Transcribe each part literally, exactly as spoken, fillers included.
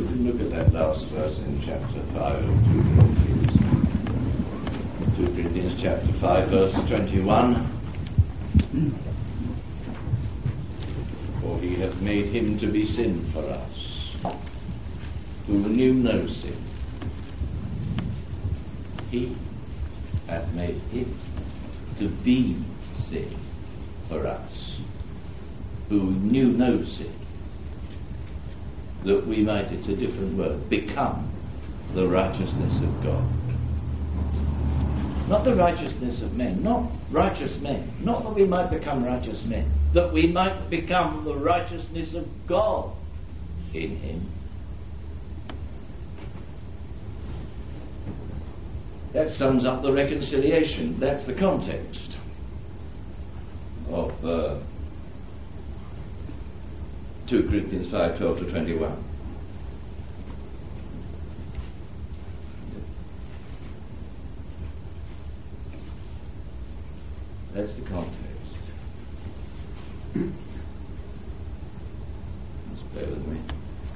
can look at that last verse in chapter five of two Corinthians. two Corinthians chapter five, verse twenty-one. For he hath made him to be sin for us, who knew no sin. He hath made him to be sin for us, who knew no sin, that we might, it's a different word, become the righteousness of God. Not the righteousness of men, not righteous men, not that we might become righteous men, that we might become the righteousness of God in him. That sums up the reconciliation. That's the context of uh, two Corinthians five, twelve to twenty-one. That's the context. Just bear with me.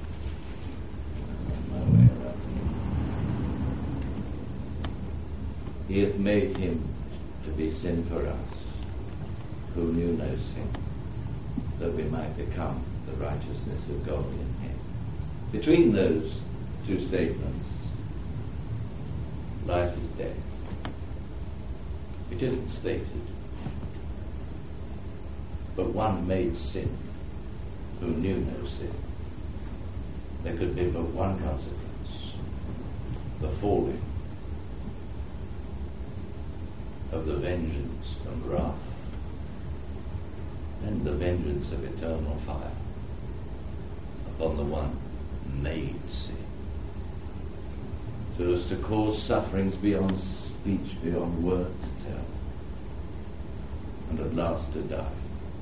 My way around. He hath made him to be sin for us, who knew no sin, that we might become the righteousness of God in him. Between those two statements lies his death. It isn't stated, but one made sin who knew no sin. There could be but one consequence: the falling of the vengeance and wrath, and the vengeance of eternal fire upon the one made sin, so as to cause sufferings beyond speech, beyond word to tell, and at last to die,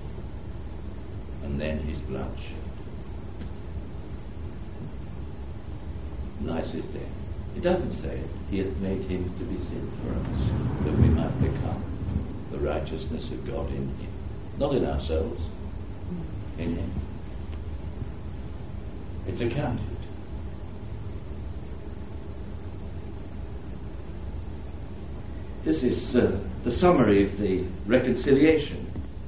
and then his blood shed. Lies his death. It doesn't say it. He hath made him to be sin for us, that we might become the righteousness of God in him. Not in ourselves, in him. It's accounted. This is uh, the summary of the reconciliation.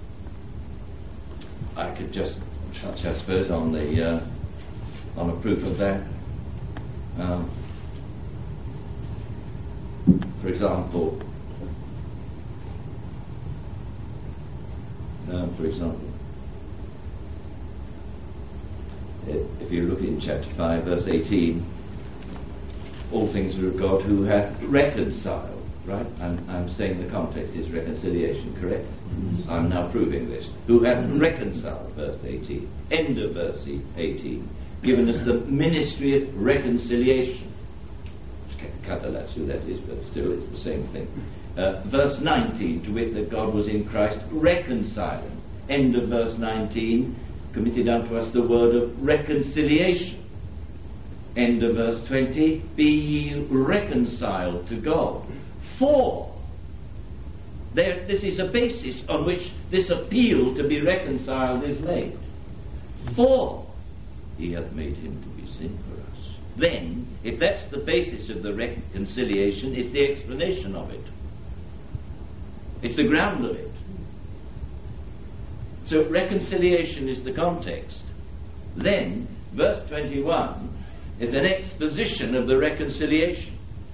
I could just touch, I suppose, on the uh, on a proof of that. Um, for example, uh, for example, if you look in chapter five, verse eighteen, all things are of God who hath reconciled. Right? I'm, I'm saying the context is reconciliation, correct? Mm-hmm. I'm now proving this. Who hath reconciled, verse eighteen. End of verse eighteen. Given us the ministry of reconciliation. Katalatsu, that is, but still it's the same thing. Uh, verse nineteen, to wit that God was in Christ reconciling. End of verse nineteen, committed unto us the word of reconciliation. End of verse twenty, be ye reconciled to God. For there, this is a basis on which this appeal to be reconciled is made. For he hath made him to be sin for us. Then, if that's the basis of the reconciliation, it's the explanation of it. It's the ground of it. So reconciliation is the context. Then, verse twenty-one is an exposition of the reconciliation.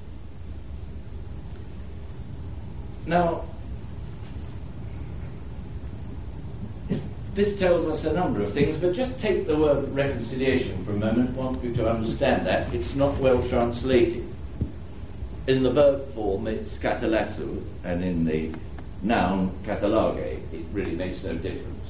Now, this tells us a number of things, but just take the word reconciliation for a moment. I want you to understand that. It's not well translated. In the verb form, it's katalatsu, and in the noun, katalage. It really makes no difference.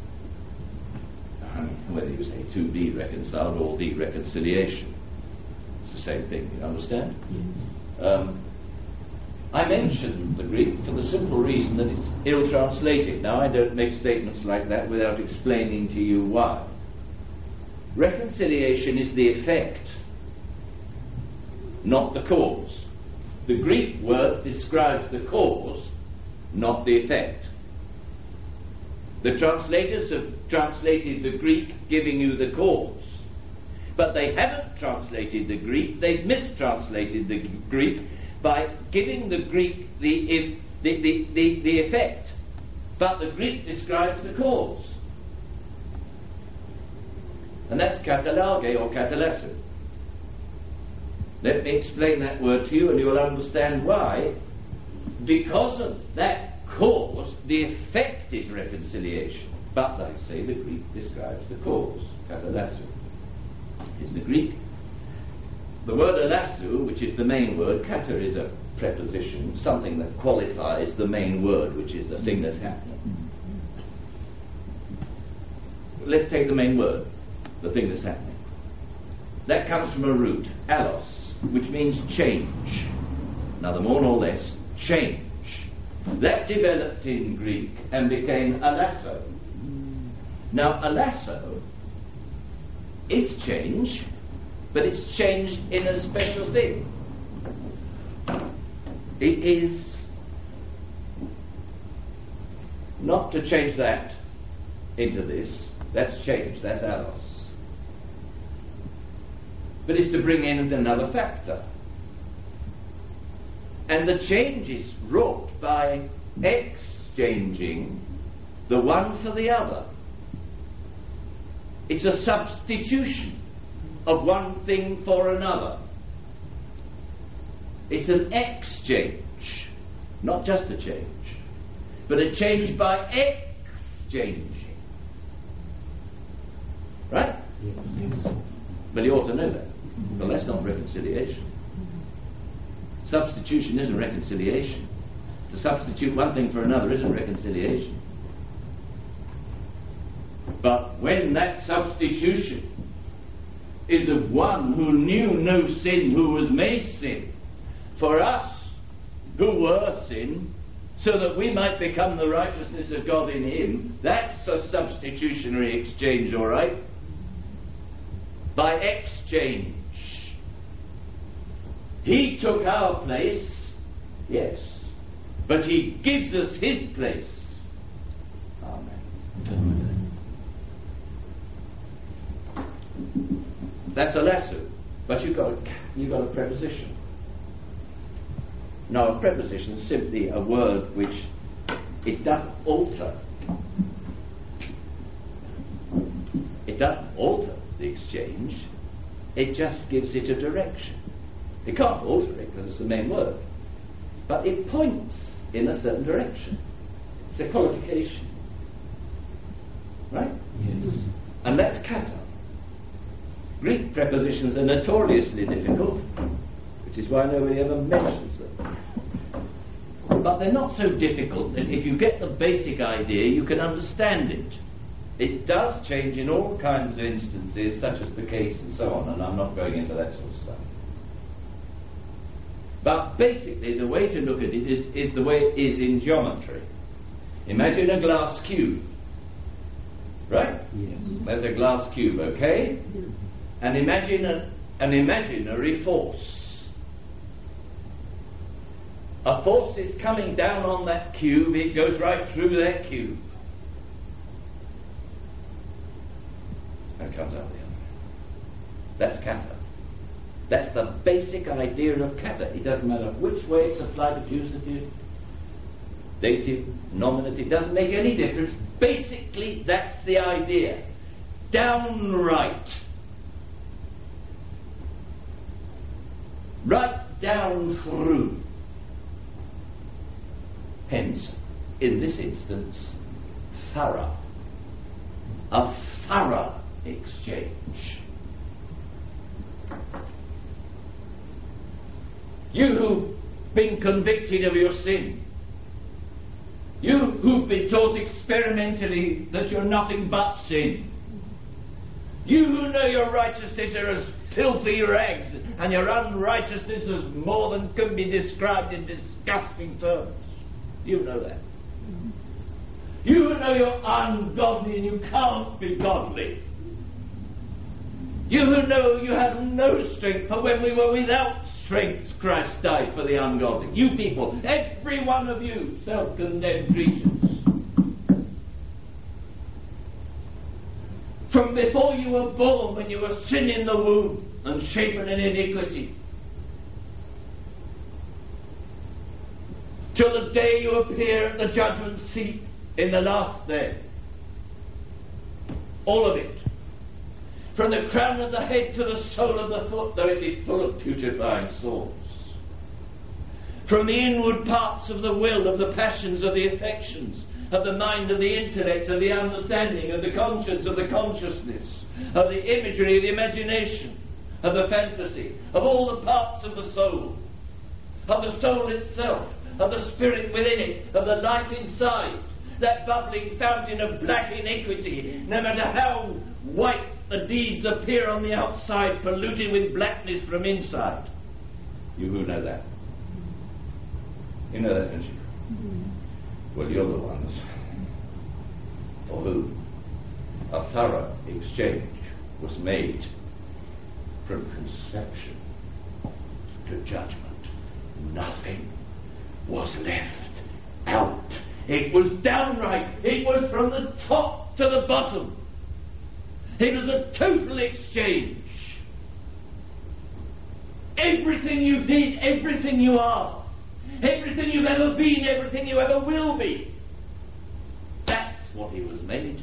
Um, whether you say to be reconciled or the reconciliation. It's the same thing, you understand? Mm-hmm. Um, I mentioned the Greek for the simple reason that it's ill-translated. Now, I don't make statements like that without explaining to you why. Reconciliation is the effect, not the cause. The Greek word describes the cause, not the effect. The translators have translated the Greek giving you the cause. But they haven't translated the Greek, they've mistranslated the Greek by giving the Greek the, the, the, the, the effect. But the Greek describes the cause. And that's katalage or katalasso. Let me explain that word to you and you'll understand why. Because of that cause, the effect is reconciliation. But, I say, the Greek describes the cause. Katalasso is the Greek. The word alasso, which is the main word, kata is a preposition, something that qualifies the main word, which is the thing that's happening. Let's take the main word, the thing that's happening. That comes from a root, allos, which means change. Neither more nor less, change. That developed in Greek and became alasso. Now, alasso is change, but it's changed in a special thing. It is not to change that into this, that's change, that's allos. But it's to bring in another factor. And the change is wrought by exchanging the one for the other. It's a substitution of one thing for another. It's an exchange, not just a change, but a change by exchanging. Right? Yes. Well, you ought to know that. Well, that's not reconciliation. Substitution isn't reconciliation. To substitute one thing for another isn't reconciliation. But when that substitution is of one who knew no sin, who was made sin, for us who were sin, so that we might become the righteousness of God in him, that's a substitutionary exchange, all right? By exchange. He took our place, yes, but he gives us his place. Amen. Amen. That's a lesson, but you've got, you've got a preposition. Now, a preposition is simply a word which it doesn't alter. It doesn't alter the exchange, it just gives it a direction. It can't alter it because it's the main word, but it points in a certain direction. It's a qualification. Right? Yes. And that's kata. Greek prepositions are notoriously difficult, which is why nobody ever mentions them. But they're not so difficult that if you get the basic idea, you can understand it. It does change in all kinds of instances, such as the case and so on, and I'm not going into that sort of stuff. But basically, the way to look at it is, is the way it is in geometry. Imagine a glass cube. Right? Yes. There's a glass cube, okay? And imagine a, an imaginary force. A force is coming down on that cube, it goes right through that cube. And comes out the other. That's kata. That's the basic idea of kata. It doesn't matter which way it's applied, accusative, dative, nominative, it doesn't make any difference. Basically, that's the idea. Downright. Right down through. Hence, in this instance, thorough. A thorough exchange. You who've been convicted of your sin, you who've been taught experimentally that you're nothing but sin, you who know your righteousness are as filthy rags and your unrighteousness is more than can be described in disgusting terms, you know that. You who know you're ungodly and you can't be godly, you who know you have no strength, for when we were without strength Christ died for the ungodly. You people, every one of you, self-condemned creatures, From before you were born, when you were sin in the womb and shapen in iniquity, till the day you appear at the judgment seat in the last day. All of it. From the crown of the head to the sole of the foot, though it be full of putrefying sores. From the inward parts of the will, of the passions, of the affections, of the mind, of the intellect, of the understanding, of the conscience, of the consciousness, of the imagery, of the imagination, of the fantasy, of all the parts of the soul, of the soul itself, of the spirit within it, of the life inside, that bubbling fountain of black iniquity, no matter how white the deeds appear on the outside, polluted with blackness from inside. You who know that. You know that, don't you? Mm-hmm. Well, you're the ones for whom a thorough exchange was made from conception to judgment. Nothing was left out. It was downright. It was from the top to the bottom. It was a total exchange. Everything you did, everything you are, everything you've ever been, everything you ever will be, that's what he was made.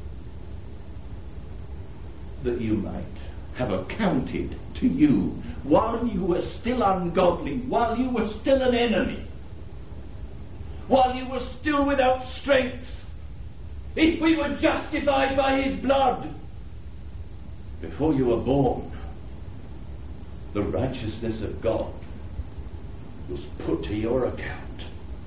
That you might have accounted to you while you were still ungodly, while you were still an enemy, while you were still without strength, if we were justified by his blood, before you were born, the righteousness of God was put to your account.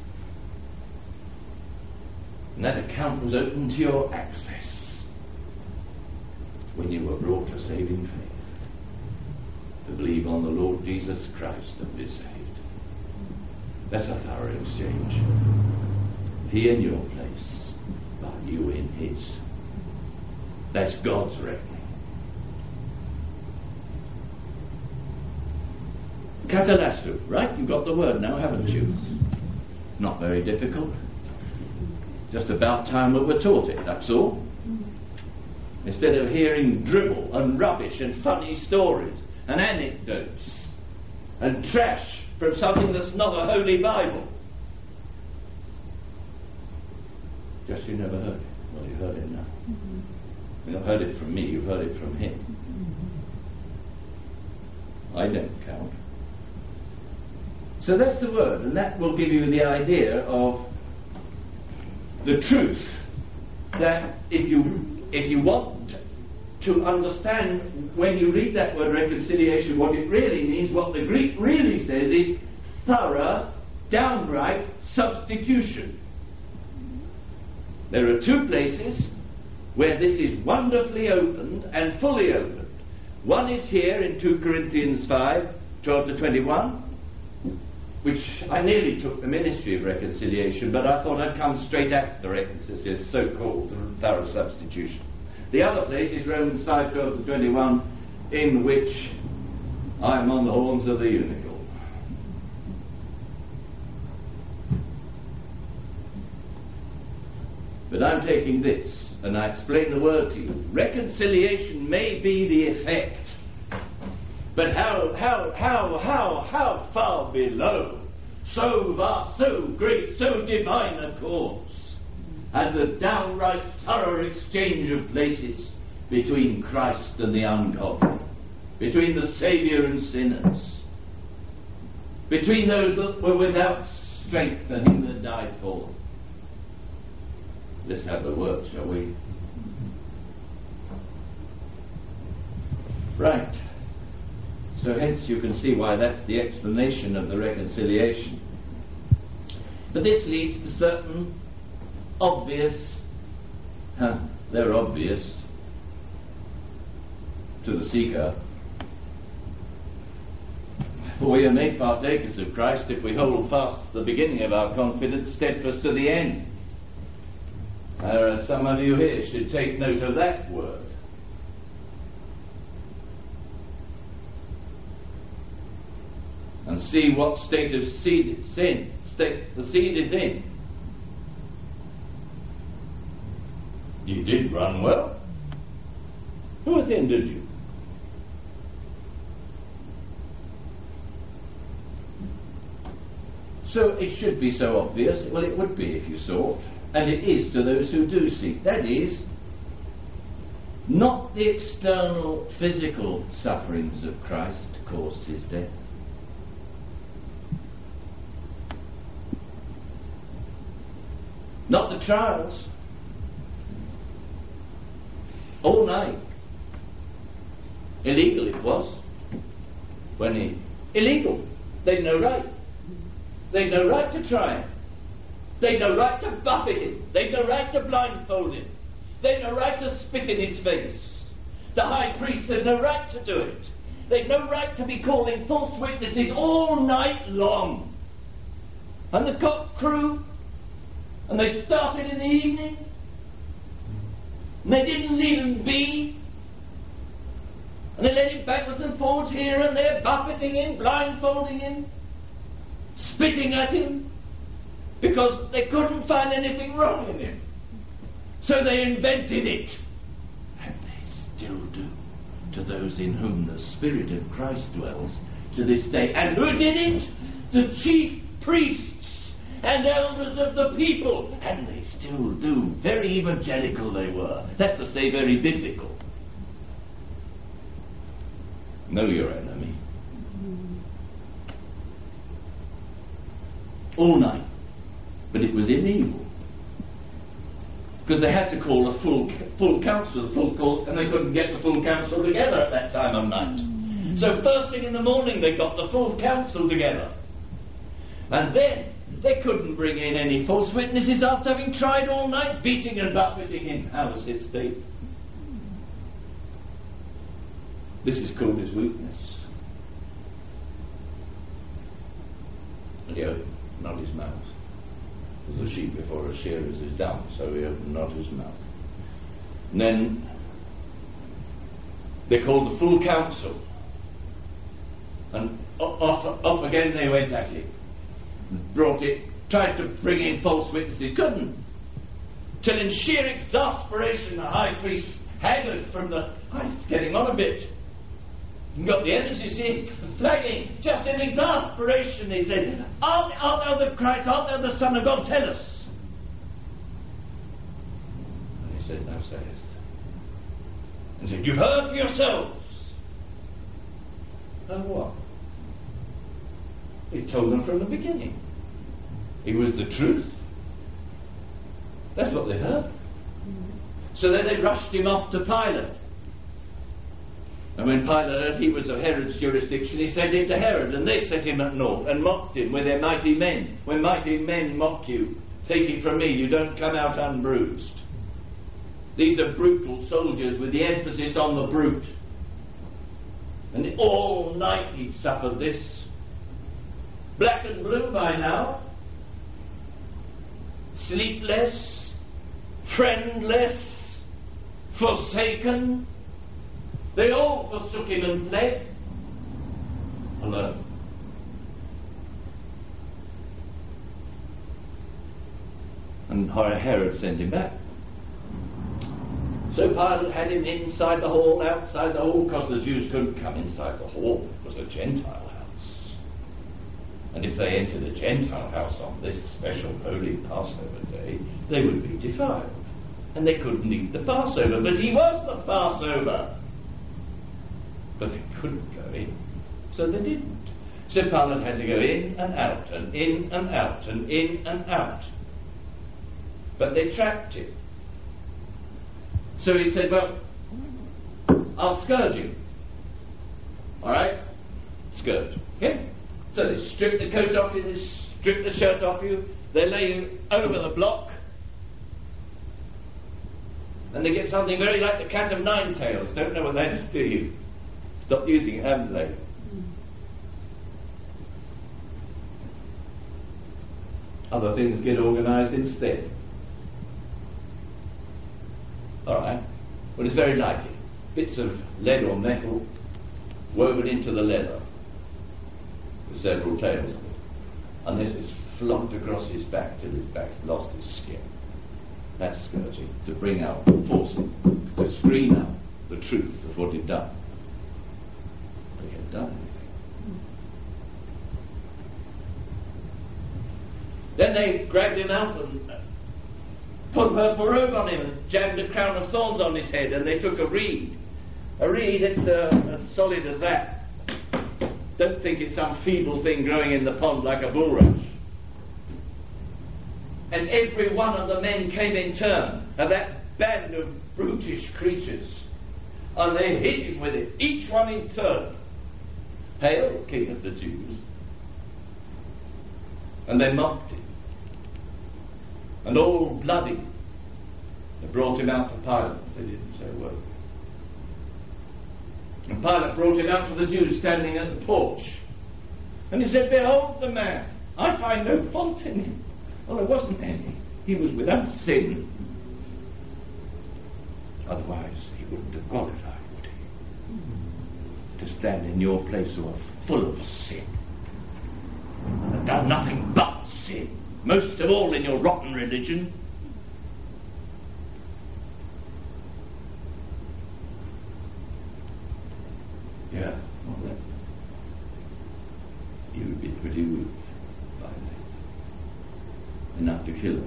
And that account was open to your access when you were brought to saving faith, to believe on the Lord Jesus Christ and be saved. That's a thorough exchange. He in your place, but you in his. That's God's reckoning. Katalasu, right? You've got the word now, haven't you? Not very difficult. Just about time we were taught it, that's all. Instead of hearing dribble and rubbish and funny stories and anecdotes and trash from something that's not a holy Bible. Just you never heard it. Well, you heard it now. Mm-hmm. You haven't heard it from me, you heard it from him. Mm-hmm. I don't count. So that's the word, and that will give you the idea of the truth that if you if you want to understand when you read that word reconciliation, what it really means, what the Greek really says is thorough, downright substitution. There are two places where this is wonderfully opened and fully opened. One is here in two Corinthians five, twelve to twenty-one, which I nearly took the ministry of reconciliation, but I thought I'd come straight at the reconciliation, so-called thorough substitution. The other place is Romans five, twelve to twenty-one, in which I'm on the horns of the unicorn. But I'm taking this, and I explain the word to you. Reconciliation may be the effect, but how, how, how, how, how far below, so vast, so great, so divine a cause, as the downright thorough exchange of places between Christ and the ungodly, between the Saviour and sinners, between those that were without strength and him that died for them. Let's have the word, shall we? Right. So hence you can see why that's the explanation of the reconciliation. But this leads to certain obvious, huh, they're obvious to the seeker. For we are made partakers of Christ if we hold fast the beginning of our confidence steadfast to the end. There are some of you here should take note of that word. And see what state of seed it's in, state the seed is in. You did run well. nothing, did you? So it should be so obvious. Well, it would be if you saw, and it is to those who do see. That is, not the external physical sufferings of Christ caused his death. Not the trials. All night. Illegal it was. When he... Illegal. They'd no right. They'd no right to try him. They'd no right to buffet him. They'd no right to blindfold him. They'd no right to spit in his face. The high priest had no right to do it. They'd no right to be calling false witnesses all night long. And the cock crew, and they started in the evening, and they didn't leave him be, and they led him backwards and forwards here and there, buffeting him, blindfolding him, spitting at him, because they couldn't find anything wrong in him. So they invented it. And they still do, to those in whom the Spirit of Christ dwells to this day. And who did it? The chief priests and elders of the people. And they still do. Very evangelical they were. That's to say, very biblical. Know your enemy. All night. But it was in evil. Because they had to call a full full council, full court, and they couldn't get the full council together at that time of night. Mm. So first thing in the morning they got the full council together. And then they couldn't bring in any false witnesses after having tried all night, beating and buffeting him. How was his state? This is called his weakness. And he opened not his mouth. The sheep before a shearers is dumb, so he opened not his mouth. And then they called the full council, and off, off again they went at it, brought it, tried to bring in false witnesses, couldn't, till in sheer exasperation the high priest haggard from the, I'm getting on a bit, and got the energy, see, flagging, just in exasperation, he said, art, art thou the Christ, art thou the Son of God, tell us. And he said, thou sayest. And he said, you've heard for yourselves. And what? He told them from the beginning. He was the truth. That's what they heard. So then they rushed him off to Pilate. And when Pilate heard he was of Herod's jurisdiction, he sent him to Herod, and they set him at naught, and mocked him with their mighty men. When mighty men mock you, taking from me, you don't come out unbruised. These are brutal soldiers with the emphasis on the brute. And all night he'd suffered this. Black and blue by now. Sleepless, friendless, forsaken. They all forsook him and fled. Alone. And Herod sent him back. So Pilate had him inside the hall, outside the hall, because the Jews couldn't come inside the hall. It was a Gentile house. And if they entered a Gentile house on this special holy Passover day, they would be defiled. And they couldn't eat the Passover. But he was the Passover. But they couldn't go in, so they didn't. So Pilate had to go in and out, and in and out, and in and out. But they trapped him. So he said, well, I'll scourge you. Alright? Scourge. Okay? So they strip the coat off you, they strip the shirt off you, they lay you over the block, and they get something very like the cat of nine tails. Don't know what that is, do you? Stopped using it, haven't they? Other things get organised instead. Alright. Well, it's very like it. Bits of lead or metal woven into the leather with several tails of it. And this is flopped across his back till his back's lost his skin. That's scourging. To bring out, force him, to scream out. the truth of what he'd done. But he had done anything. Then they grabbed him out and put purple robe on him and jammed a crown of thorns on his head, and they took a reed. A reed, it's uh, as solid as that. Don't think it's some feeble thing growing in the pond like a bulrush. And every one of the men came in turn, of that band of brutish creatures, and they hit him with it, each one in turn. Hail, King of the Jews. And they mocked him. And all bloody, they brought him out to Pilate. They didn't say a word. And Pilate brought him out to the Jews standing at the porch. And he said, "Behold the man. I find no fault in him." Well, there wasn't any. He was without sin. Otherwise, he wouldn't have qualified, would he? To stand in your place who are full of sin. And have done nothing but sin. Most of all in your rotten religion. Yeah, well then, you would be pretty rude, finally. Enough to kill him.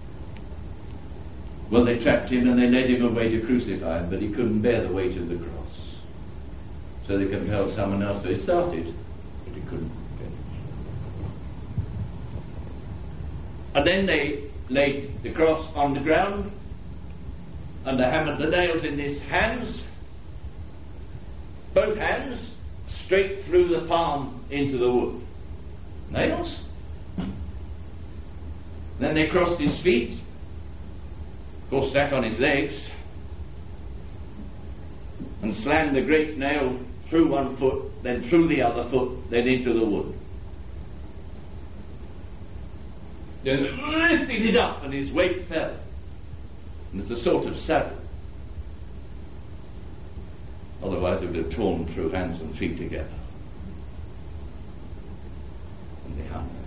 Well, they trapped him and they led him away to crucify him, but he couldn't bear the weight of the cross. So they compelled someone else. They started, but he couldn't finish. And then they laid the cross on the ground, and they hammered the nails in his hands, both hands, straight through the palm into the wood. Nails. Then they crossed his feet, of course sat on his legs, and slammed the great nail through one foot, then through the other foot, then into the wood. Then lifted it up and his weight fell. And it's a sort of saddle. Otherwise it would have torn through hands and feet together. And they hung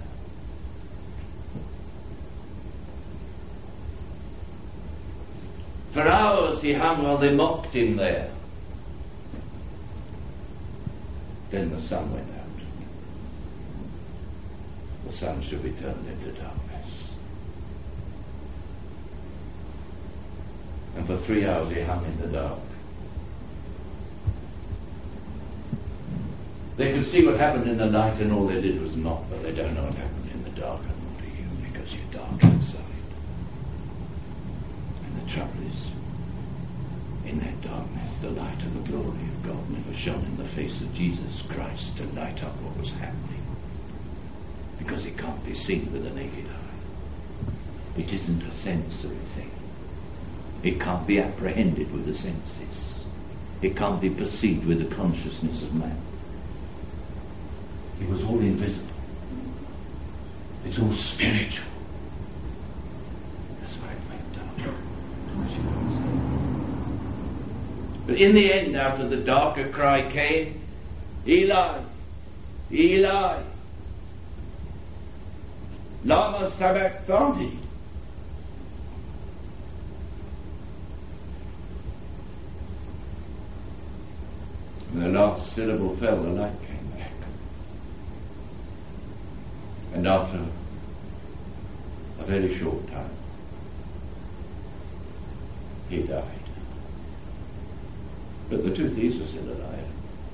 there. For hours he hung while they mocked him there. Then the sun went out. The sun should be turned into darkness. And for three hours he hung in the dark. They could see what happened in the light, and all they did was mock, but they don't know what happened in the dark, and nor do you, because you're dark inside. And the trouble is, in that darkness, the light of the glory of God never shone in the face of Jesus Christ to light up what was happening, because it can't be seen with the naked eye. It isn't a sensory thing. It can't be apprehended with the senses. It can't be perceived with the consciousness of man. It was all invisible. It's all spiritual. That's why it went down. But in the end, out of the dark, a cry came, "Eli, Eli, lama sabachthani." When the last syllable fell, the light came back. And after a very short time, he died. But the two thieves were still alive.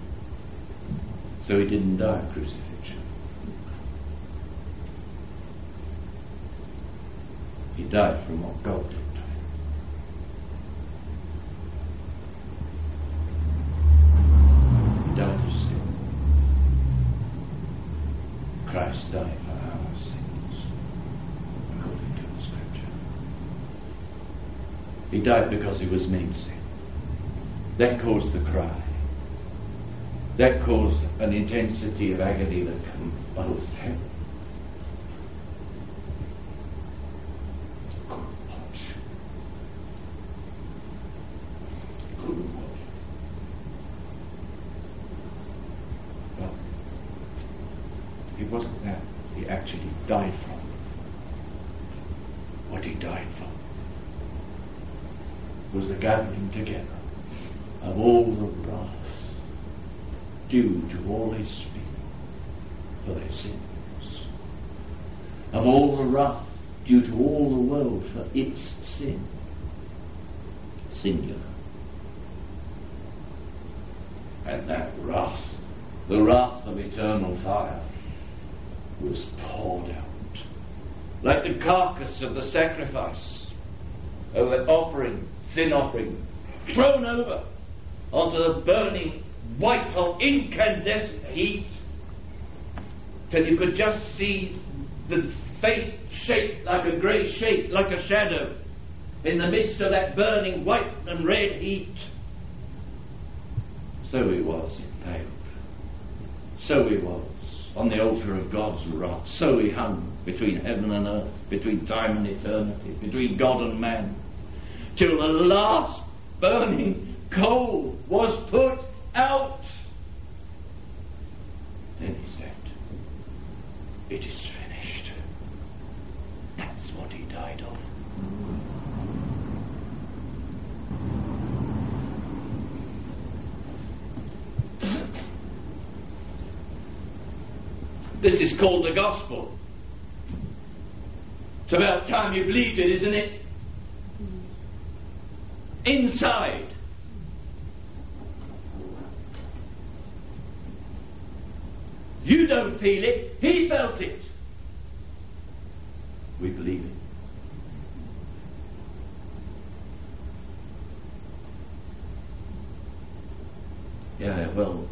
So he didn't die of crucifixion. He died from what God did. He died of sin. Christ died for our sins, according to the Scripture. He died because he was made sin. That caused the cry. That caused an intensity of agony that convulsed heaven. Couldn't watch. Couldn't watch. Well, it wasn't that he actually died from. What he died from was the gathering together of all the wrath due to all his people for their sins, of all the wrath due to all the world for its sin, singular. And that wrath, the wrath of eternal fire, was poured out like the carcass of the sacrifice, of the offering, sin offering, thrown over onto the burning white hot incandescent heat, till you could just see the faint shape, like a grey shape, like a shadow, in the midst of that burning white and red heat. So he was impaled. So he was on the altar of God's wrath. So he hung between heaven and earth, between time and eternity, between God and man, till the last burning coal was put out. Then he said, "It is finished." That's what he died of. This is called the gospel. It's about time you believed it, isn't it? Inside. You don't feel it, he felt it. We believe it. Yeah, well,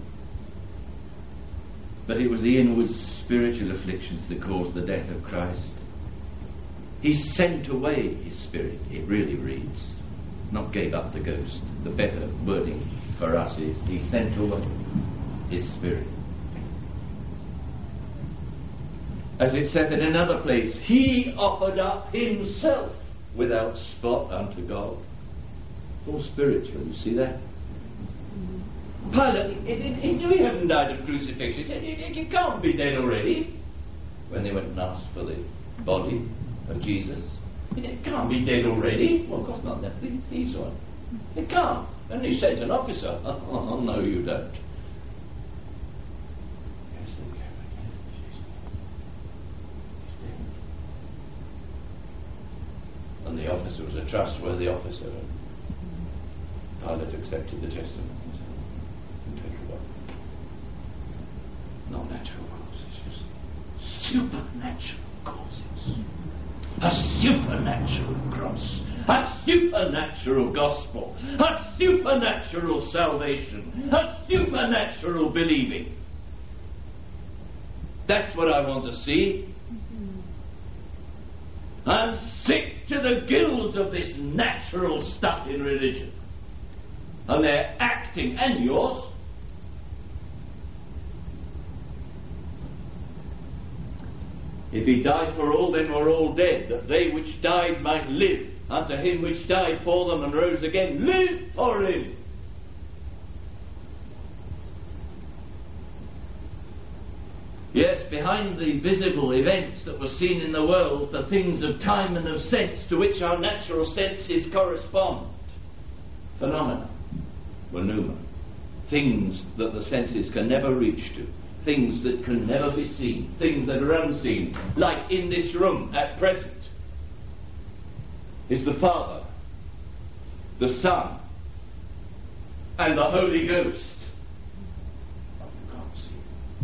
but it was the inward spiritual afflictions that caused the death of Christ. He sent away his spirit, it really reads, not gave up the ghost. The better wording for us is he sent away his spirit. As it said in another place, he offered up himself without spot unto God. It's all spiritual, you see that? Pilate, he, he, he knew he hadn't died of crucifixion. He said, "You can't be dead already." When they went and asked for the body of Jesus, he said, "It can't be dead already." Well, of course not. That's the thieves one. It can't. And he sent an officer. Oh, no, you don't. Yes, they can. And the officer was a trustworthy officer. Pilate accepted the testament. Not natural causes, supernatural causes. A supernatural cross, a supernatural gospel, a supernatural salvation, a supernatural believing. That's what I want to see. I'm sick to the gills of this natural stuff in religion. And they're acting, and yours. If he died for all, then we're all dead, that they which died might live, unto him which died for them and rose again. Live for him. Yes, behind the visible events that were seen in the world, the things of time and of sense to which our natural senses correspond. Phenomena, pneuma, things that the senses can never reach to. Things that can never be seen, things that are unseen, like in this room at present, is the Father, the Son, and the Holy Ghost. You can't see.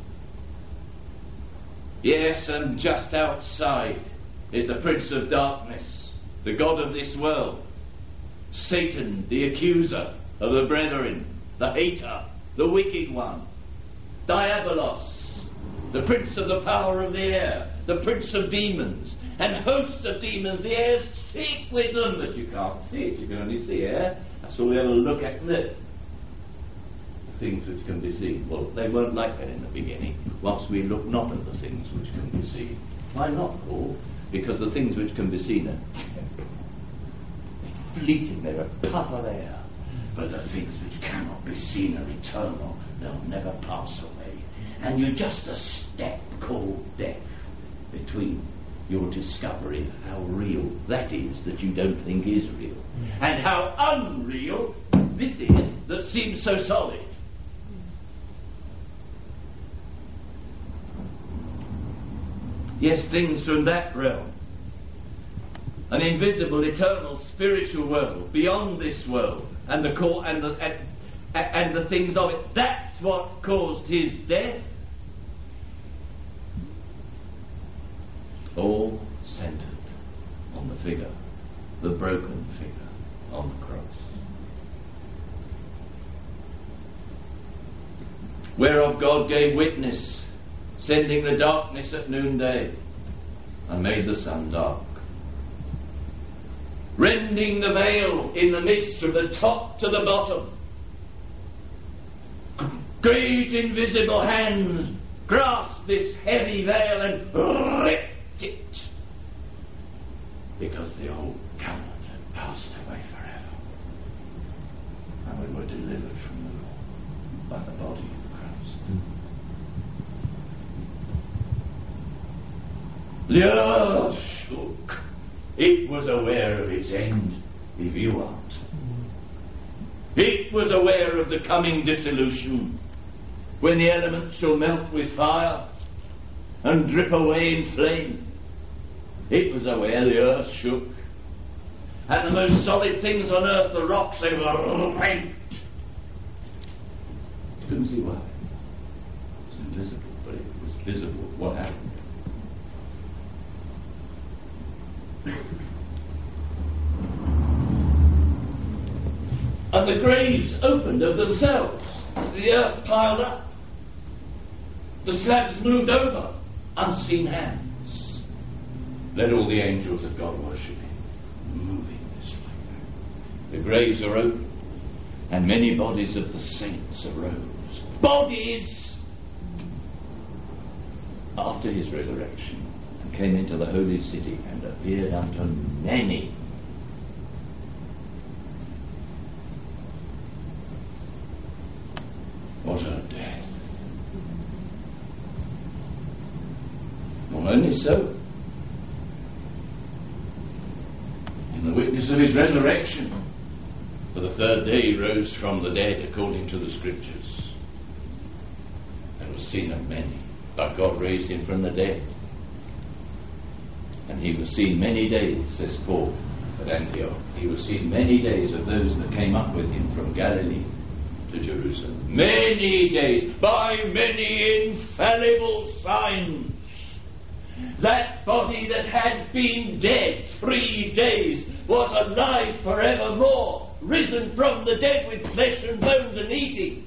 Yes, and just outside is the Prince of Darkness, the God of this world, Satan, the accuser of the brethren, the hater, the wicked one. Diabolos, the prince of the power of the air, the prince of demons, and hosts of demons. The air's thick with them, but you can't see it. You can only see air. That's all we ever look at, isn't it? The things which can be seen. Well, they weren't like that in the beginning. Whilst we look not at the things which can be seen. Why not, Paul? Because the things which can be seen are temporal. They're fleeting. They're a puff of air. But the things which cannot be seen are eternal. They'll never pass away. And you're just a step called death between your discovery of how real that is that you don't think is real, and how unreal this is that seems so solid? Yes, things from that realm. An invisible, eternal, spiritual world beyond this world, and the core and the and, and the things of it. That's what caused his death. All centered on the figure, the broken figure on the cross. Whereof God gave witness, sending the darkness at noonday, and made the sun dark. Rending the veil in the midst from the top to the bottom. Great invisible hands grasped this heavy veil and ripped it. Because the old covenant had passed away forever. And we were delivered from the law by the body of Christ. The earth shook. It was aware of its end, if you aren't. It was aware of the coming dissolution, when the elements shall melt with fire and drip away in flame. It was aware the earth shook, and the most solid things on earth, the rocks, they were rent. Couldn't see why. It was invisible, but it was visible. What happened? And the graves opened of themselves. The earth piled up. The slabs moved over. Unseen hands led all the angels of God worshipping, moving this way. The graves are open, and many bodies of the saints arose. Bodies! After his resurrection, and came into the holy city, and appeared unto many. What a death. Not only so, in the witness of his resurrection, for the third day he rose from the dead according to the Scriptures, and was seen of many, but God raised him from the dead. And he was seen many days, says Paul at Antioch. He was seen many days of those that came up with him from Galilee to Jerusalem. Many days, by many infallible signs. That body that had been dead three days was alive forevermore, risen from the dead with flesh and bones and eating.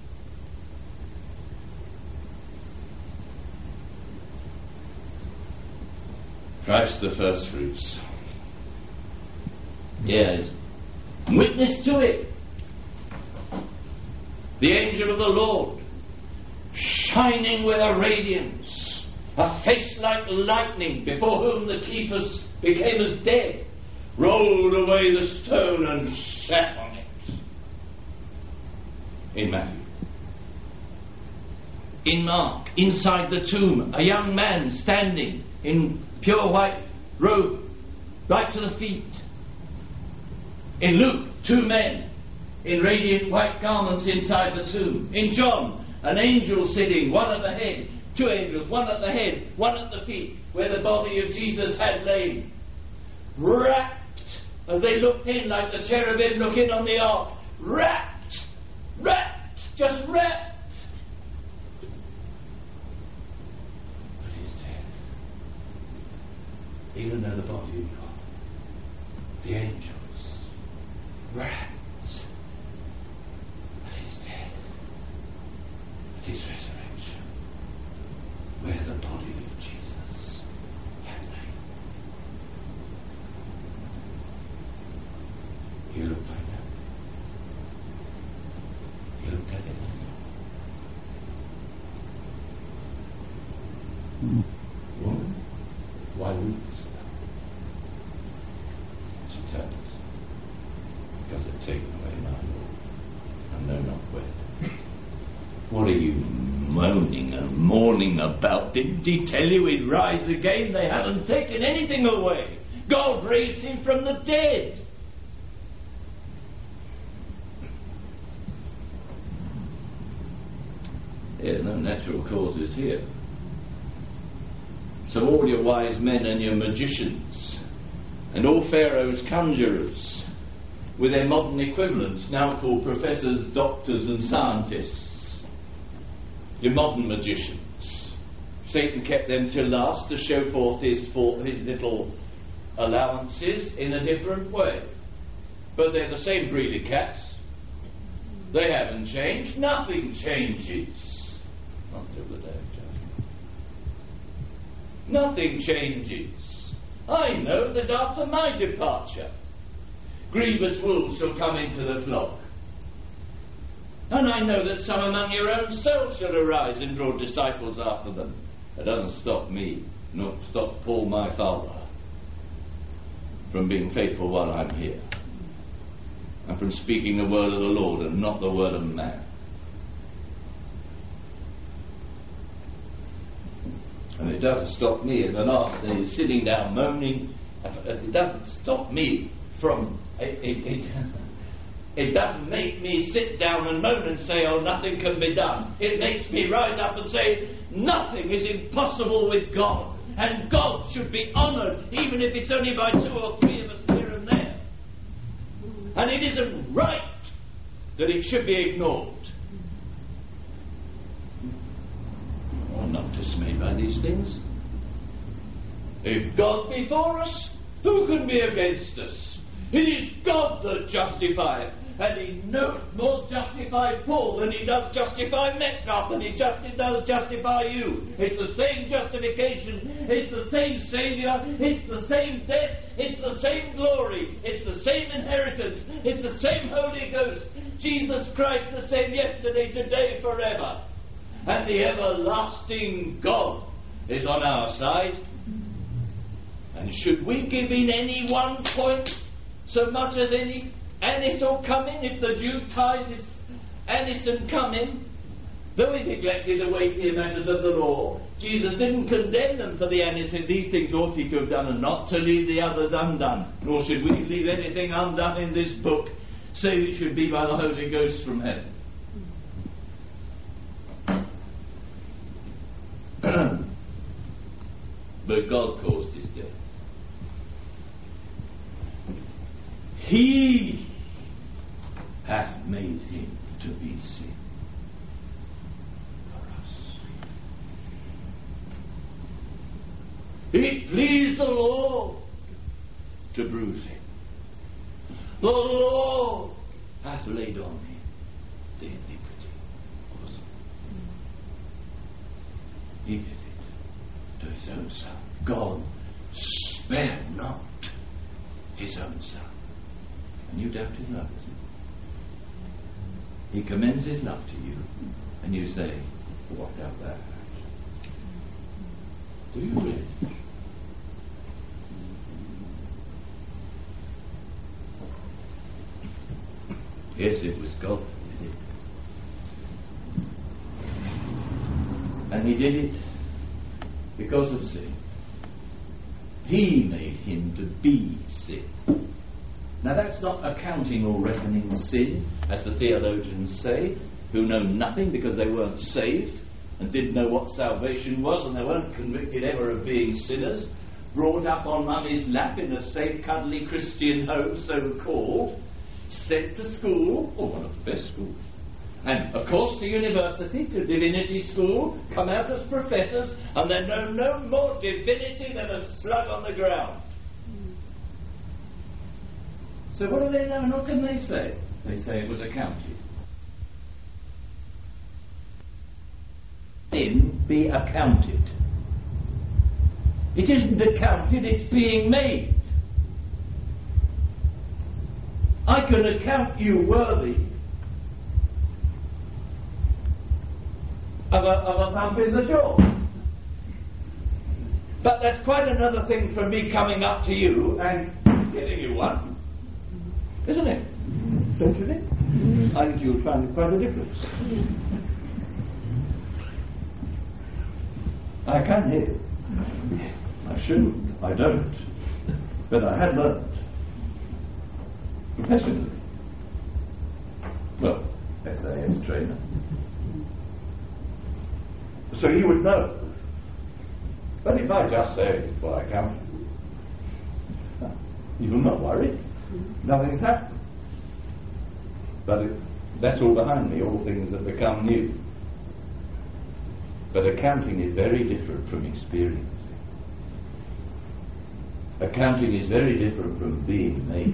Christ the first fruits. Yes. Witness to it. The angel of the Lord, shining with a radiance, a face like lightning, before whom the keepers became as dead, rolled away the stone and sat on it. In Matthew. In Mark, inside the tomb, a young man standing in pure white robe, right to the feet. In Luke, two men in radiant white garments inside the tomb. In John, an angel sitting, one at the head, two angels, one at the head, one at the feet, where the body of Jesus had lain. Wrapped, as they looked in, like the cherubim look in on the ark. Wrapped, wrapped, just wrapped. But he's dead. Even though the body is gone, the angels wrapped. His resurrection, where the body of Jesus had lain. You look like that. You looked at it. Mm. Woman, why weepest thou? She tells us, because they've taken away my Lord, and know not where. What are you moaning and mourning about? Didn't he tell you he'd rise again? They haven't taken anything away. God raised him from the dead. There's no natural causes here. So all your wise men and your magicians, and all Pharaoh's conjurers, with their modern equivalents, now called professors, doctors and scientists, your modern magicians. Satan kept them till last to show forth his, for his little allowances in a different way. But they're the same breed of cats. They haven't changed. Nothing changes. Not till the day of judgment. Nothing changes. I know that after my departure, grievous wolves shall come into the flock. And I know that some among your own selves shall arise and draw disciples after them. That doesn't stop me, nor stop Paul my father, from being faithful while I'm here, and from speaking the word of the Lord and not the word of man. And it doesn't stop me in the last days sitting down moaning. It doesn't stop me from it, it, it, it doesn't make me sit down and moan and say, oh, nothing can be done. It makes me rise up and say, nothing is impossible with God, and God should be honoured, even if it's only by two or three of us here and there. And it isn't right that it should be ignored. I'm not dismayed by these things. If God be for us, who can be against us? It is God that justifieth, and he no more justified Paul than he does justify Metcalfe, and he just does justify you. It's the same justification, it's the same Saviour, it's the same death, it's the same glory, it's the same inheritance, it's the same Holy Ghost. Jesus Christ the same yesterday, today, forever. And the everlasting God is on our side. And should we give in any one point so much as any anise or cumin, if the due tithe is anise and cumin, though he neglected the weightier matters of the law, Jesus didn't condemn them for the anise, and these things ought he to have done, and not to leave the others undone. Nor should we leave anything undone in this book, save it should be by the Holy Ghost from heaven. But God caused his death. He hath made him to be sin for us. It pleased the Lord to bruise him. The Lord hath laid on him the iniquity of us all. He did it to his own son. God spared not his own son. And you doubt his love, isn't it? He commends his love to you, and you say, what doubt that? Do you really? Yes, it was God who did it. And he did it because of sin. He made him to be sin. Now that's not accounting or reckoning sin, as the theologians say, who know nothing because they weren't saved and didn't know what salvation was, and they weren't convicted ever of being sinners, brought up on mummy's lap in a safe, cuddly Christian home, so-called, sent to school, or one of the best schools, and of course to university, to divinity school, come out as professors, and they know no more divinity than a slug on the ground. So what do they know and what can they say? They say it was accounted. Sin be accounted. It isn't accounted, it's being made. I can account you worthy of a, of a thump in the jaw. But that's quite another thing from me coming up to you and giving you one. Isn't it? Don't you think? I think you'll find quite a difference. I can hear. I shouldn't. I don't. But I had learned. Professionally. Well, S A S trainer. so you would know. But if I just say, well, I count, you're not worried. Nothing's happened. But it, that's all behind me, all things that become new. But accounting is very different from experiencing. Accounting is very different from being made.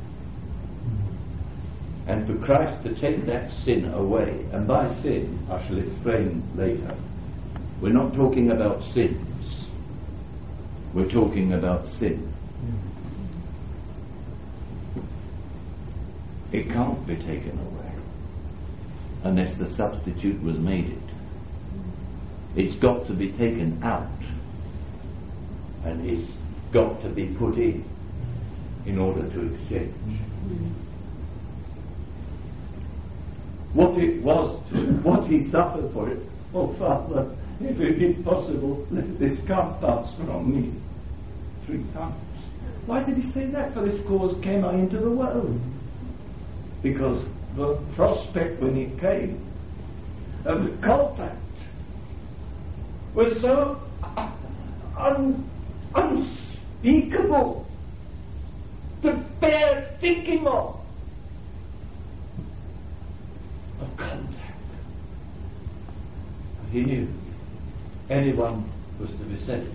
And for Christ to take that sin away, and by sin, I shall explain later, we're not talking about sins, we're talking about sin. It can't be taken away unless the substitute was made it. It's got to be taken out, and it's got to be put in in order to exchange. What it was to him, what he suffered for it. Oh, Father, if it be possible, let this cup pass from me. Three times. Why did he say that? For this cause came I into the world. Because the prospect when it came of the contact was so un- unspeakable to bear thinking of. Of contact. He knew anyone was to be saved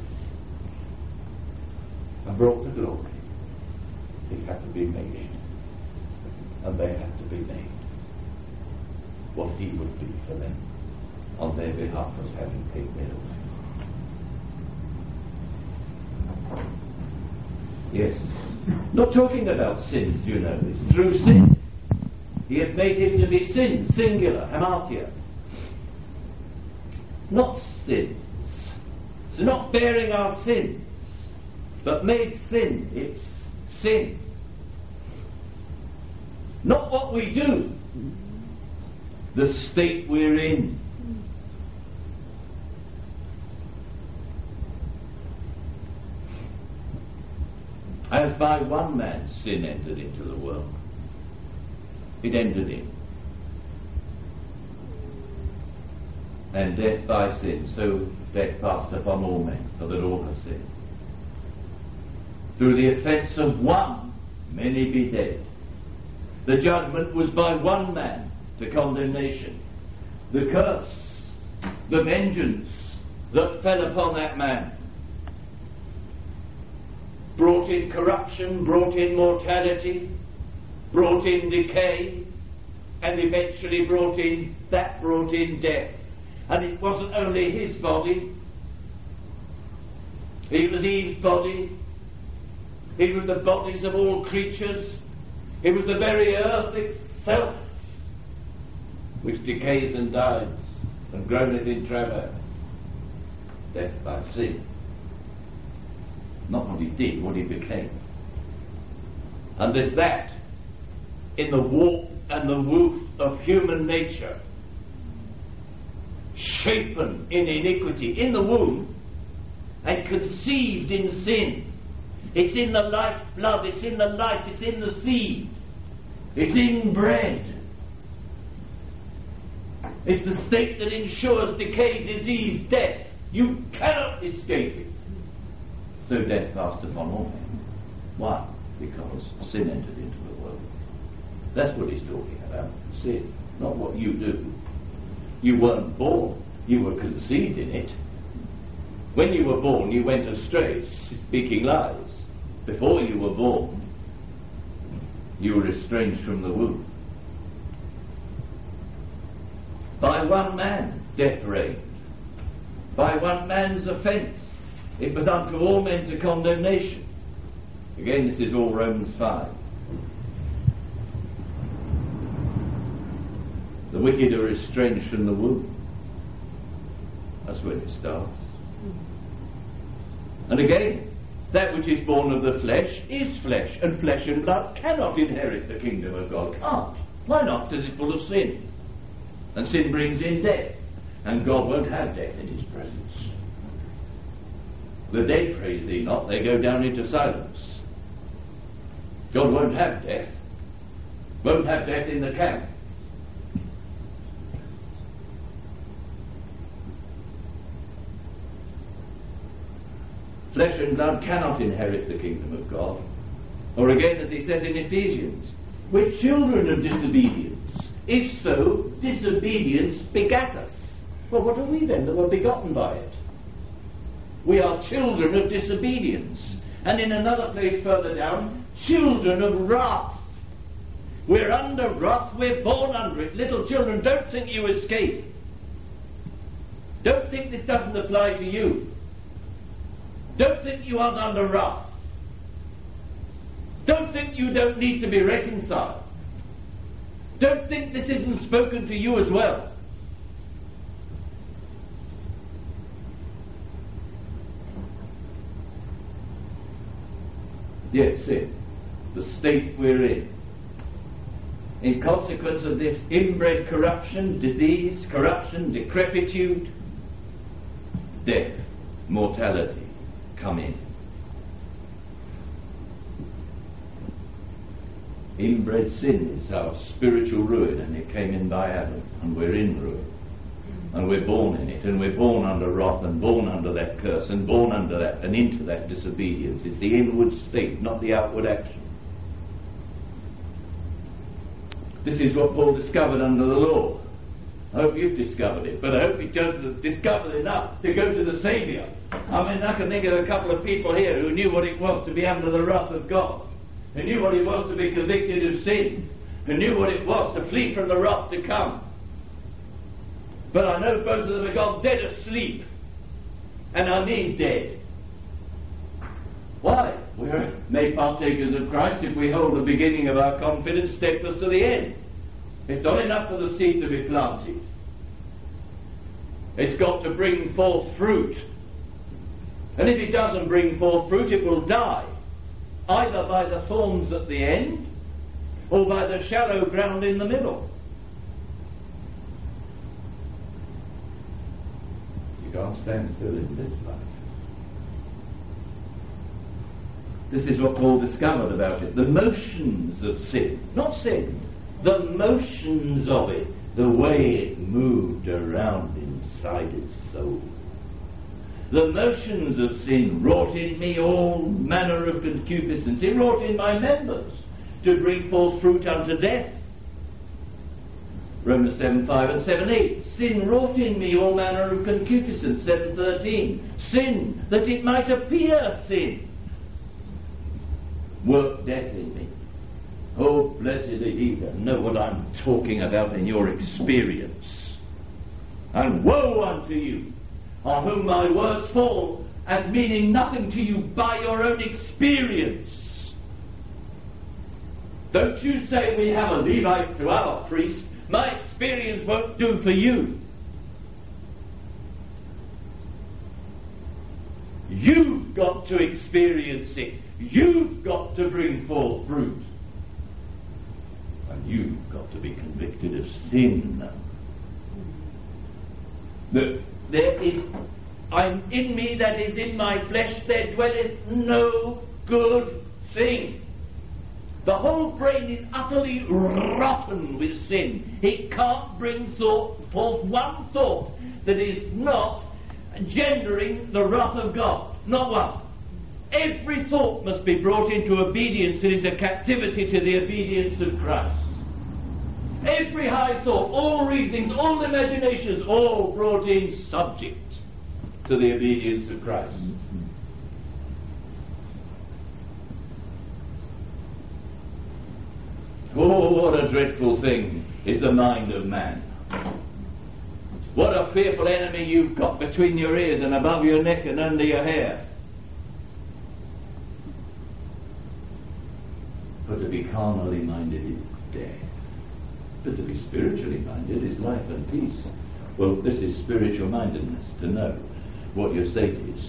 and brought to glory. He had to be made, and they had to be made what he would be for them on their behalf as having paid their way. Yes, not talking about sins, you know, it's through sin. He had made him to be sin, singular, hamartia. Not sins. So not bearing our sins, but made sin. It's sin. Not what we do, the state we're in. As by one man sin entered into the world, it entered in. And death by sin, so death passed upon all men, for that all have sinned. Through the offence of one, many be dead. The judgment was by one man to condemnation. The curse, the vengeance that fell upon that man brought in corruption, brought in mortality, brought in decay, and eventually brought in, that brought in death. And it wasn't only his body, it was Eve's body, it was the bodies of all creatures, it was the very earth itself which decays and dies and groaneth in travail. Death by sin. Not what he did, what he became. And there's that in the warp and the woof of human nature, shapen in iniquity, in the womb, and conceived in sin. It's in the life blood, it's in the life, it's in the seed, it's inbred. It's the state that ensures decay, disease, death. You cannot escape it. So death passed upon all men. Why? Because sin entered into the world. That's what he's talking about. Sin, not what you do. You weren't born, you were conceived in it. When you were born, you went astray, speaking lies. Before you were born, you were estranged from the womb. By one man, death reigned. By one man's offence, it was unto all men to condemnation. Again, this is all Romans five. The wicked are estranged from the womb. That's where it starts. And again, that which is born of the flesh is flesh, and flesh and blood cannot inherit the kingdom of God. Can't. Why not? Because it's full of sin. And sin brings in death. And God won't have death in his presence. The dead praise thee not, they go down into silence. God won't have death. Won't have death in the camp. Flesh and blood cannot inherit the kingdom of God. Or again, as he says in Ephesians, we're children of disobedience. If so, disobedience begat us. Well, what are we then that were begotten by it? We are children of disobedience. And in another place further down, children of wrath. We're under wrath, we're born under it. Little children, don't think you escape. Don't think this doesn't apply to you. Don't think you aren't under wrath. Don't think you don't need to be reconciled. Don't think this isn't spoken to you as well. Yes, sin, the state we're in. In consequence of this inbred corruption, disease, corruption, decrepitude, death, mortality come in. Inbred sin is our spiritual ruin, and it came in by Adam, and we're in ruin. And we're born in it, and we're born under wrath, and born under that curse, and born under that, and into that disobedience. It's the inward state, not the outward action. This is what Paul discovered under the law. I hope you've discovered it, but I hope you've discovered enough to go to the Saviour. I mean, I can think of a couple of people here who knew what it was to be under the wrath of God, who knew what it was to be convicted of sin, who knew what it was to flee from the wrath to come. But I know both of them have gone dead asleep, and I mean dead. Why? We're made partakers of Christ if we hold the beginning of our confidence steadfast to the end. It's not enough for the seed to be planted. It's got to bring forth fruit. And if it doesn't bring forth fruit, it will die, either by the thorns at the end, or by the shallow ground in the middle. You can't stand still in this life. This is what Paul discovered about it. The motions of sin. Not sin. The motions of it. The way it moved around inside his soul. The motions of sin wrought in me all manner of concupiscence. It wrought in my members to bring forth fruit unto death. Romans seven five and seven eight. Sin wrought in me all manner of concupiscence. seven thirteen. Sin, that it might appear sin, work death in me. Oh, blessed are ye that know what I'm talking about in your experience. And woe unto you, on whom my words fall, as meaning nothing to you by your own experience. Don't you say we have a Levite to our priest. My experience won't do for you. You've got to experience it. You've got to bring forth fruit. And you've got to be convicted of sin. But there is, I'm in me that is in my flesh, there dwelleth no good thing. The whole brain is utterly rotten with sin. It can't bring thought, forth one thought that is not engendering the wrath of God. Not one. Every thought must be brought into obedience and into captivity to the obedience of Christ. Every high thought, all reasonings, all imaginations, all brought in subject to the obedience of Christ. Oh, what a dreadful thing is the mind of man. What a fearful enemy you've got between your ears and above your neck and under your hair. For to be carnally minded is death. But to be spiritually minded is life and peace. Well, this is spiritual mindedness, to know what your state is.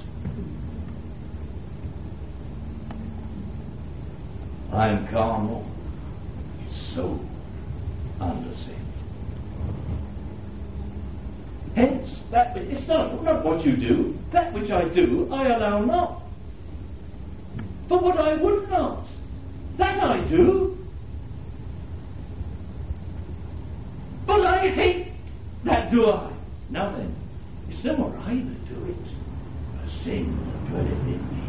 I am carnal, so under sin. Hence, that which, it's not, not what you do. That which I do, I allow not. But what I would not, that I do. But I hate, that do I. Now then, it's never I that do it, but sin that dwelleth in me.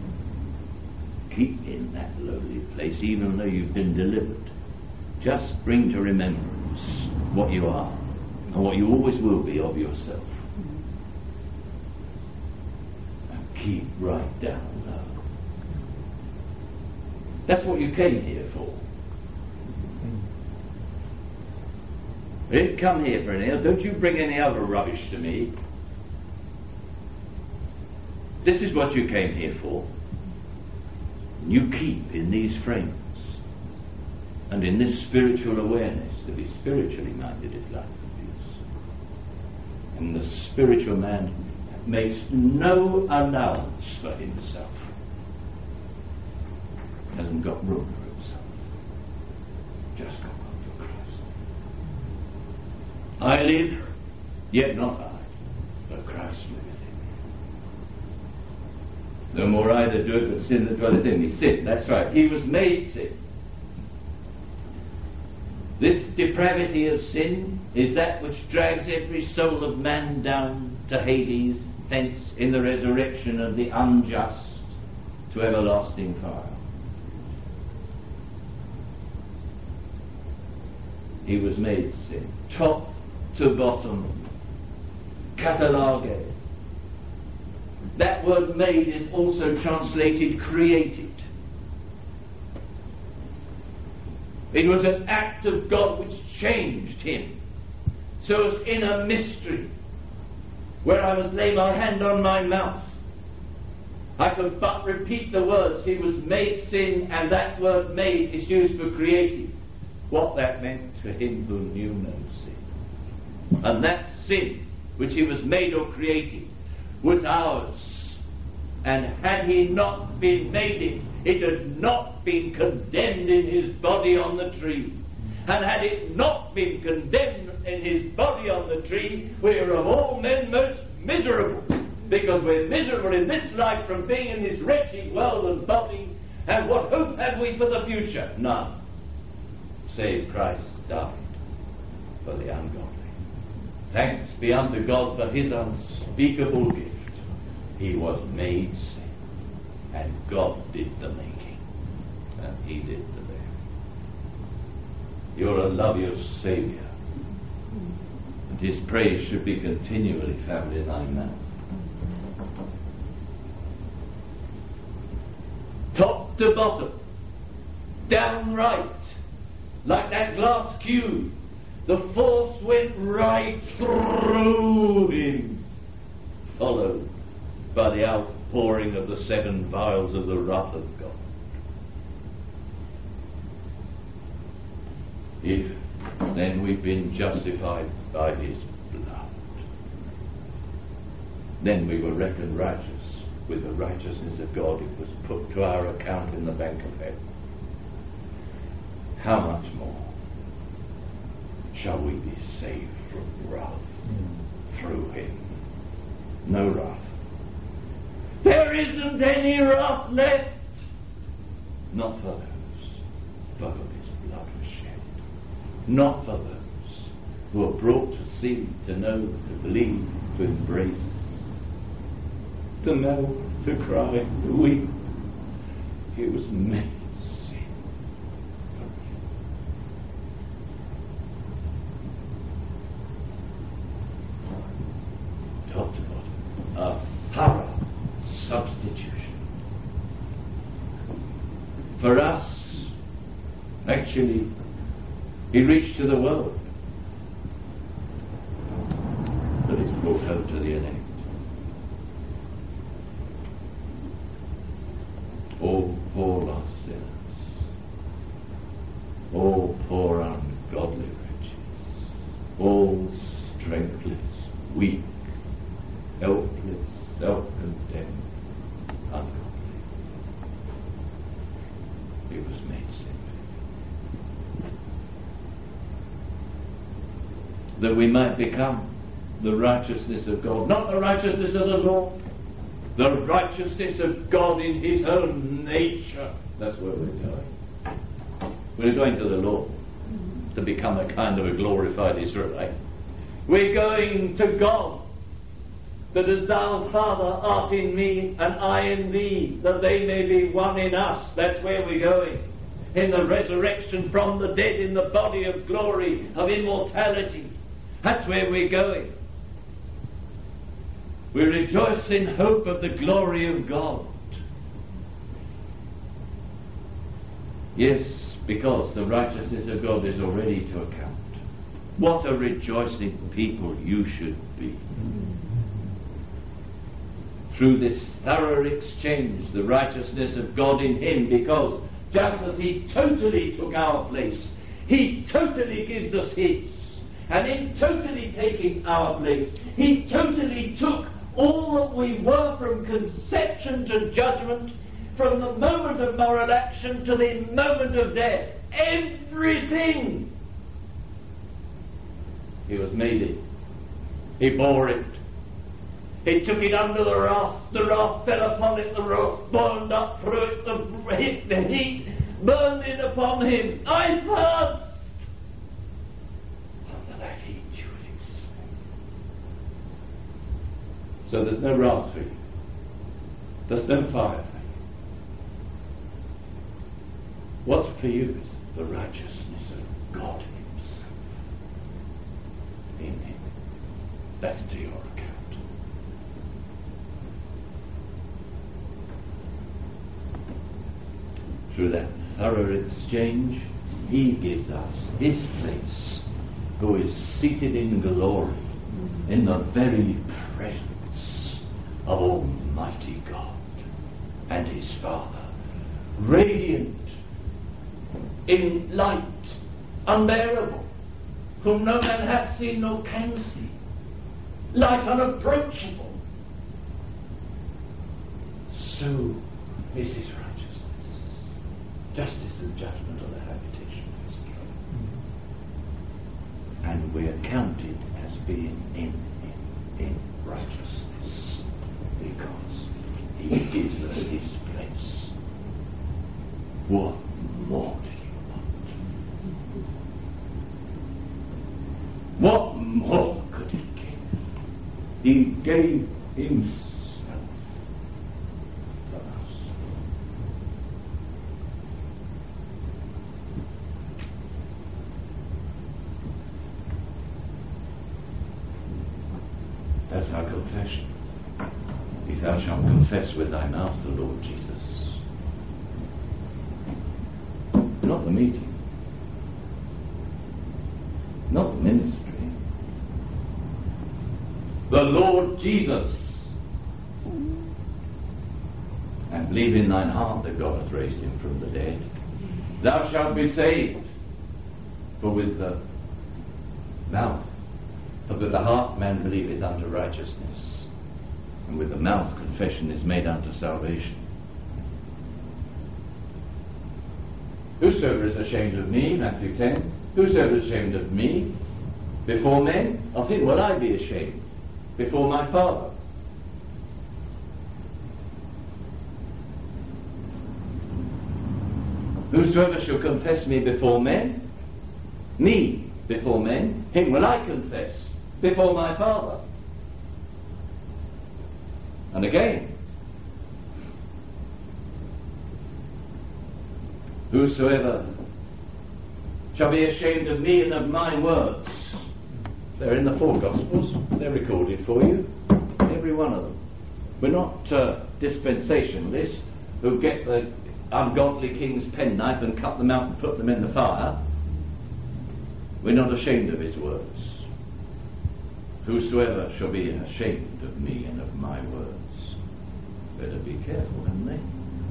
Keep in that lowly place, even though you've been delivered. Just bring to remembrance what you are and what you always will be of yourself. And keep right down low. That's what you came here for. I didn't come here for anything else. Don't you bring any other rubbish to me. This is what you came here for. You keep in these frames and in this spiritual awareness. To be spiritually minded is life abuse. And the spiritual man makes no allowance for himself. Hasn't got room for himself. Just got room for Christ. I live, yet not I, but Christ liveth in me. No more I that do it, but sin that dwelleth in me. Sin, that's right. He was made sin. This depravity of sin is that which drags every soul of man down to Hades, thence in the resurrection of the unjust to everlasting fire. He was made sin, top to bottom, catalogue. That word made is also translated created. It was an act of God which changed him. So as in a mystery, where I must lay my hand on my mouth, I could but repeat the words, he was made sin, and that word made is used for created. What that meant to him who knew no sin. And that sin, which he was made or created, was ours. And had he not been made it, it had not been condemned in his body on the tree. And had it not been condemned in his body on the tree, we are of all men most miserable. Because we're miserable in this life from being in this wretched world and body. And what hope have we for the future? None. Save Christ died for the ungodly. Thanks be unto God for his unspeakable gift. He was made sin, and God did the making, and he did the bearing. You're a lovelier Saviour, and his praise should be continually found in thy mouth. Top to bottom, downright, like that glass cube, the force went right through him, followed by the outpouring of the seven vials of the wrath of God. If then we've been justified by his blood, then we were reckoned righteous with the righteousness of God. It was put to our account in the bank of heaven. How much more shall we be saved from wrath mm. through him? No wrath. There isn't any wrath left. Not for those for whom his blood was shed. Not for those who are brought to see, to know, to believe, to embrace, to know, to cry, to weep. He was made sin for me. Top to bottom. A thorough substitution. For us, actually, he reached to the world, but it's brought out to the elect. Oh, poor lost sinners. Oh, poor ungodly wretches. Oh, strengthless, weak, helpless, self-condemned, ungodly. He was made sin, that we might become the righteousness of God, not the righteousness of the law, the righteousness of God in his own nature. That's where we're going. We're going to the Lord to become a kind of a glorified Israelite. We're going to God that as thou, Father, art in me and I in thee, that they may be one in us. That's where we're going. In the resurrection from the dead, in the body of glory, of immortality. That's where we're going. We rejoice in hope of the glory of God. Yes, because the righteousness of God is already to account. What a rejoicing people you should be. Through this thorough exchange, the righteousness of God in him, because just as he totally took our place, he totally gives us his. And in totally taking our place, he totally took all that we were from conception to judgment, from the moment of moral action to the moment of death. Everything. He was made it. He bore it. He took it under the wrath. The wrath fell upon it. The wrath burned up through it. The heat, the heat burned it upon him. I thirst. Under that heat you will expect. So there's no wrath for you. There's no fire for you. What's for you is the righteousness of God himself in him. That's to your account. Through that thorough exchange, he gives us his place, who is seated in glory in the very presence of Almighty God and his Father, radiant in light, unbearable, whom no man hath seen nor can see, light unapproachable. So is his righteousness, justice and judgment are the habitation of his throne. And we are counted as being in him, in righteousness, because he gives us his place. What more do you want? What more could he give? He gave himself for us. That's our confession. If thou shalt confess with thy mouth the Lord Jesus. Not the meeting. Not the ministry. The Lord Jesus. And believe in thine heart that God hath raised him from the dead. Thou shalt be saved. For with the mouth, for with the heart man believeth unto righteousness, and with the mouth confession is made unto salvation. Whosoever is ashamed of me, Matthew ten, whosoever is ashamed of me before men, of him will I be ashamed before my Father. Whosoever shall confess me before men, me before men, him will I confess before my Father. And again, whosoever shall be ashamed of me and of my words. They're in the four Gospels. They're recorded for you. Every one of them. We're not uh, dispensationalists who get the ungodly king's penknife and cut them out and put them in the fire. We're not ashamed of his words. Whosoever shall be ashamed of me and of my words. Better be careful, haven't they?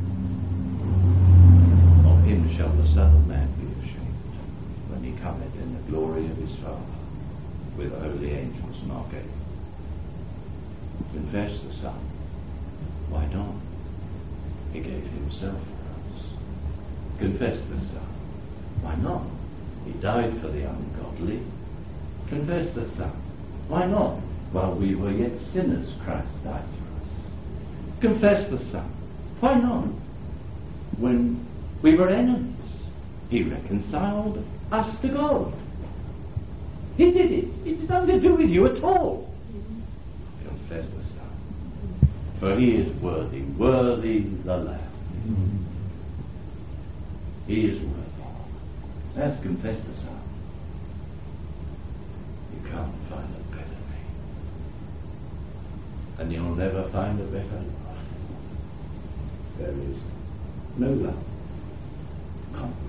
Of him shall the Son of Man be ashamed when he cometh in the glory of his Father with holy angels and archangels. Confess the Son. Why not? He gave himself for us. Confess the Son. Why not? He died for the ungodly. Confess the Son. Why not? While we were yet sinners, Christ died for us. Confess the Son. Why not? When we were enemies, he reconciled us to God. He did it. It had nothing to do with you at all. Confess the Son. For he is worthy, worthy the Lamb. He is worthy. Let's confess the Son. You can't find a better name. And you'll never find a better love. There is no love. Come.